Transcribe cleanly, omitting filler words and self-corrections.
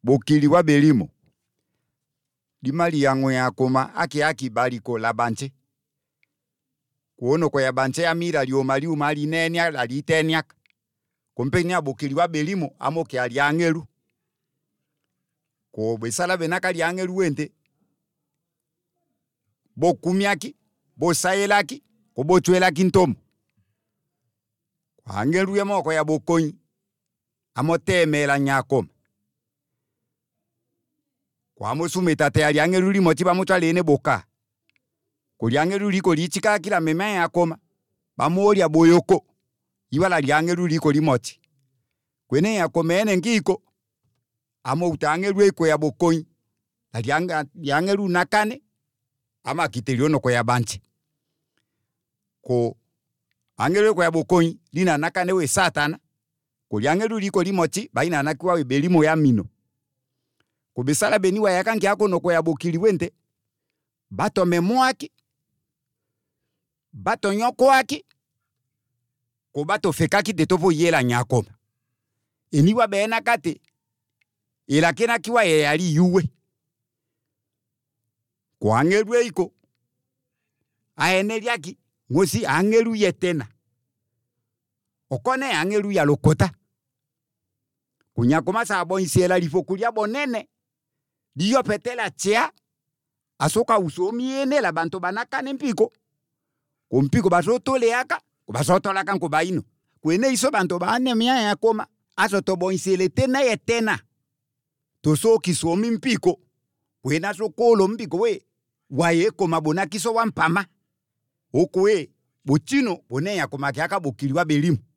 bokili wa belimo. Dimali yango ya koma aki baliko la banche. Kuono kwa ya banche ya mira liomali umali nenya la litenyak. Kompenya bokili wa belimo amoke aliangeru. Ko besala benaka liangeru wente. Bo kumiaki, bo sayelaki, ko bo chwelaki ntomo. Kwa angeru ya moko ya bokonyi. Amote mela nyakoma. Kwa mosumetate aliangeru li motiba mutalene boka. Kuliangeru liko lichika kila mema ya koma. Bamuori ya boyoko. Iwala liangeru liko limoti. Kwene ya komene ngiko. Amo utangeru eko ya bokonyi. Liangeru nakane. Ama kiteliono kwa ya banchi. Ko angeru eko ya bokonyi. Lina nakane we satana. Kuliangeru liko limoti. Baina nakiwa we belimo ya mino. Kubisala beniwa yakanki hako no kwa ya bokili wente. Bato memoaki. Bato nyoko aki. Ko bato fekaki de topo yela nyakoma. Eniwa beena kate. Ila kena kiwa yali yuwe. Kwa angeru eiko. Aeneli yaki. Ngosi angeru yetena. Okone angeru ya lokota. Kunyakoma sabo insiela lifokulia bonene. Diyo petela chea. Asoka usomiene la banto banaka nempiko. Kumpiko basoto leaka. Kubasoto laka nkubaino. Kwene iso banto baane miya ya koma. Asoto bo insiele tena yetena. Toso kisomi mpiko. Kwena so kolo mpiko we. Wae koma bona kiso wampama. Okwe. Bochino bone ya koma kiaka bokili wa belimu.